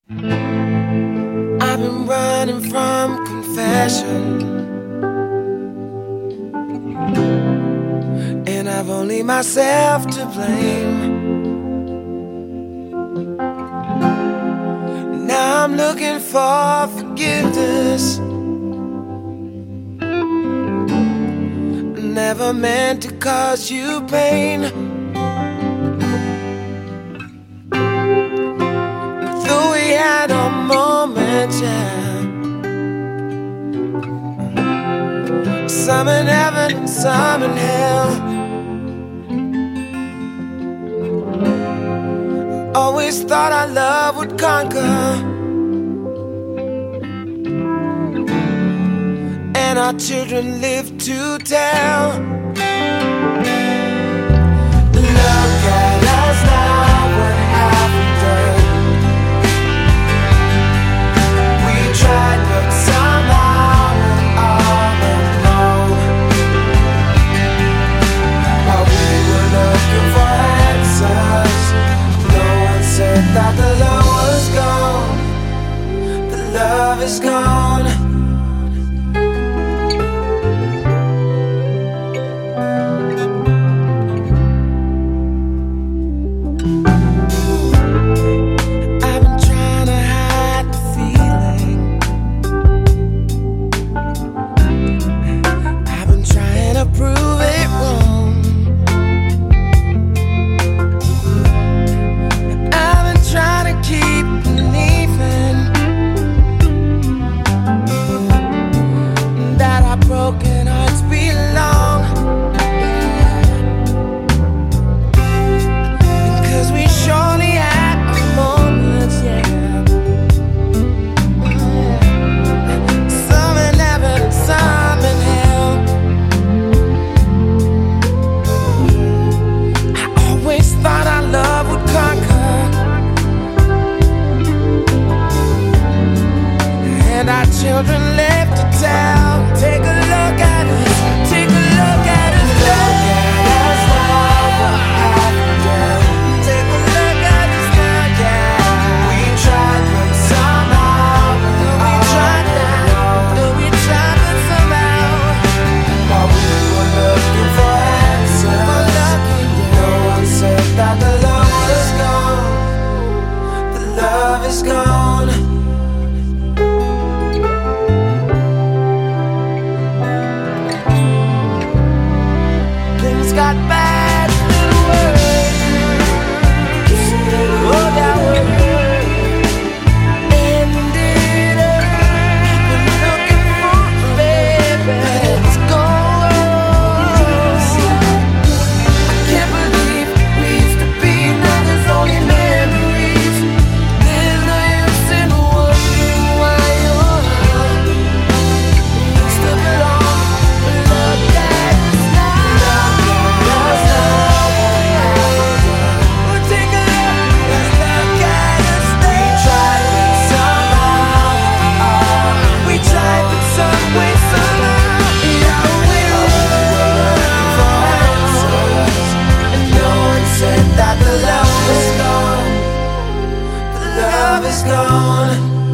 I've been running from confession, and I've only myself to blame. Now I'm looking for forgiveness. Never meant to cause you pain. Though we had our moments, yeah, some in heaven and some in hell. Always thought our love would conquer, and our children live to tell. Look at us now, what have we done? We tried, but somehow we're all alone. While we were looking for answers, no one said that the love was gone. The love is gone. Broken hearts belong, because we surely had our moments, yeah. Some in heaven and some in hell. I always thought our love would conquer, and our children live to tell. Take a look at us, take a look at us, look at us now, what have we done? Take a look at us now, yeah. We tried, but somehow we tried but somehow, while we were looking for answers, no one said that the love was gone. The love is gone. Got bad in the world. Oh, that world ended up. Been looking for a baby, it's gone. I can't believe we used to be, now there's only memories. There's no use in wondering why you're gone. We used to belong, but look at us now. That the love is gone. The love is gone.